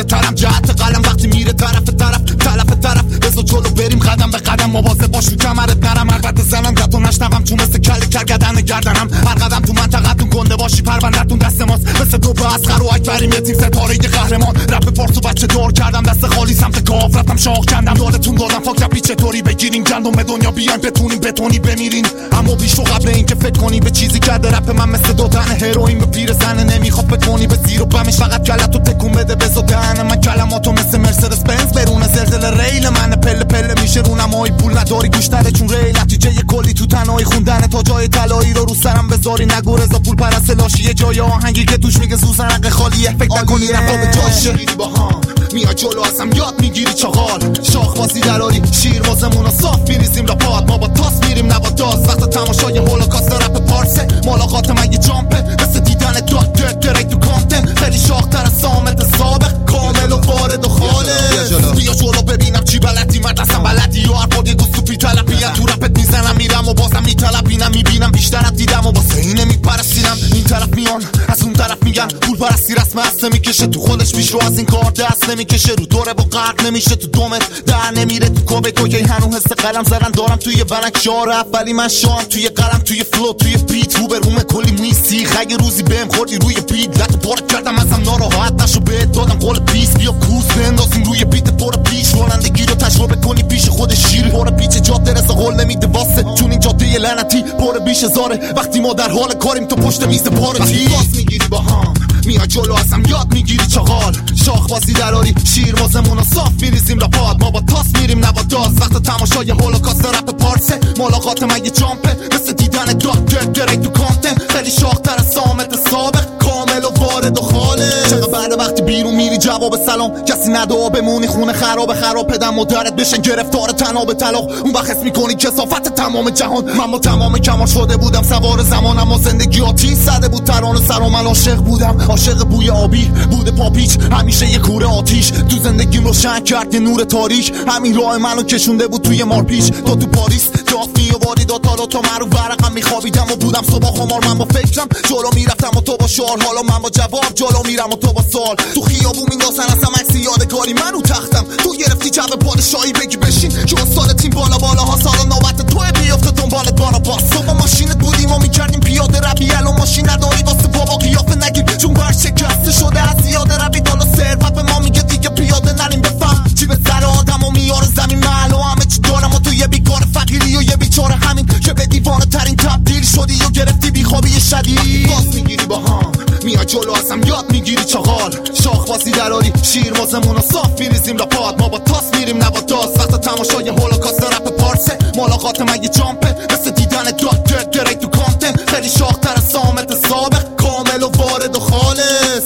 پیاده ترم جهت قلم وقتی میره طرف بزا جلو بریم قدم به قدم مواظب باش رو کمرت نرم البته زنم گتو نشنوم تو مثل کل کرگدن گردنم هر قدم تو منطقتون گنده باشی پروندتون دست ماست مثل دو به اصغر و اکبریم یه تیم ستاره قهرمان رپ پارسو بچه دار کردم دست خالی سمت کاف رفتم شاخ کندم یادتون دادم فاک رپی چطوری بگیرین گندم به دنیا بیاین بتونین بتونی بمیرین اما بیش رو قبل این که فکر کنی به چیزی کرده رپ من مثل دادن هروئین به پیر زنه نمیخواد بتونی به زیر و بمش فقط کلتو تکون بده بزا دهن من کلماتو مثل مرسدس بنز برونه زلزله ریل من پله پله میشه رونمایی پول نداری گوشتره چون ریل نتیجه یه کلی تو تنهایی خوندن تا جای طلایی رو سرم بذاری نگو رضا پول پرست لاشی یه جای آهنگی که توش میگه زوزنق خالیه فکر نکنی نفا به جایشه با هم میاد جلو ازم یاد میگیری چغال شاخ بازی دراری شیر واسمون صاف میریزیم راپات ما با تاس میریم نبا داز وقت تماشای هولوکاست رپ پارسه ملاقات من یه جامپه مثل دیدن دکتر درک تو کانتن خیلی شاختر از سامت سابق کامل و وارد و خالص بیا جلو ببینم چی بلدی من دستم بلدی یا هر یه گوستو پی طلبیم تو رپت میزنم میرم و بازم میطلبینم میبینم بیشتر از دیدم و واسه اینه میپرستینم این طرف میان از اون طرف میگن پول پرستی رسم هست نمیکشه تو خودش پیش رو از این کار دست نمیکشه رو دوره با غرق نمیشه تو دومت در نمیره تو کوبه کوکی هنو حس قلم زدن دارم توی بلنک شار اولی من شام توی قلم توی فلو توی بیت رو بروم کلی میسی خیلی روزی بهم خوردی روی بیت لطو پارک کردم ازم ناراحت نشو بهت دادم قول پیس بیا کوس بندازیم روی بیت پر پیش رانندگی رو تجربه کنی پیش خود شیر پر پیچ جاده رضا قول نمیده واسه چون این جاده لعنتی پر بیش هزاره وقتی ما در حال کاریم تو پشت میز پارتی باز میگیری با هم میاد جلو ازم یاد میگیری چغال شاخ بازی دراری شیر واسمون صاف میریزیم راپات ما با تاس میریم نبا داز وقت تماشای هولوکاست رپ پارسه ملاقات من یه جامپه مثل دیدن دکتر درک تو کانتن خیلی شاختر از سامت سابق کامل و وارد و خالص چقدر بعد وقتی بیرون میری جواب سلام کسی ندعا بمونی خونه خراب پدر مادرت بشن گرفتار تناب طلاق اون وقت حس میکنی کثافت تمام جهان من با تمام کمال شده بودم سوار زمان اما زندگی آتیش زده بود ترانه سر و من عاشق بودم عاشق بوی آبی بوده پاپیچ همیشه یه کوره آتیش تو زندگیم روشن کرد یه نور تاریک همین راه منو کشونده بود توی مارپیچ تو پاریس دافنی و واریدات حالا تا من رو ورقم میخوابیدم و بودم صبح خمار من با فکرم جلو میرفتم و تو با شعار حالا من با جواب جلو میرم و تو با سوال تو خیابون میندازن اصلا عکس یادگاری من رو تختم تو گرفتی جو پادشاهی بگی بشین جو سال تیم بالا ها سالا نوبت توی بیفته دنبالت بالا باس تو با ماشینت بودیم و میکردیم پیاده روی الان ماشین نداری واسه بابا قیافه نگیر چون بر شکسته شده از زیاده روی بالا ثروت به ما میگه دیگه پیاده نریم بفهم چی به سر آدم و میاره زمین محل و همه چی دارم و تو یه بیکار فقیری و یه بیچاره همین که به دیوانه ترین تبدیل شدی و گرفتی بیخوابی شدید باز میگیری با هم میاد جلو ازم یاد میگیری چغال شاخ بازی دراری شیر واسمون صاف میریزیم راپات ما با تاس میریم نبا داز وقت تماشای هولوکاست رپ پارسه ملاقات من یه جامپه مثل دیدن دکتر درک تو کانتن خیلی شاختر از سامت سابق کامل و وارد و خالص